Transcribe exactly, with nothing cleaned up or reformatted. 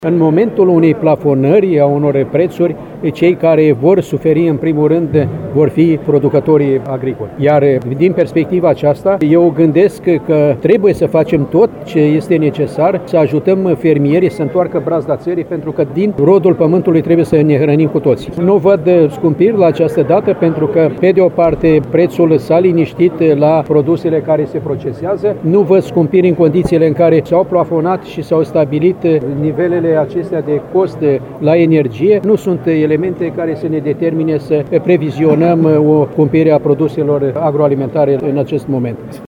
În momentul unei plafonări a unor prețuri, cei care vor suferi în primul rând vor fi producătorii agricoli. Iar din perspectiva aceasta, eu gândesc că trebuie să facem tot ce este necesar să ajutăm fermierii să întoarcă brazda țării, pentru că din rodul pământului trebuie să ne hrănim cu toții. Nu văd scumpiri la această dată, pentru că pe de o parte prețul s-a liniștit la produsele care se procesează, nu văd scumpiri în condițiile în care s-au plafonat și s-au stabilit nivelele acestea de cost la energie. Nu sunt elemente care să ne determine să previzionăm o scumpire a produselor agroalimentare în acest moment.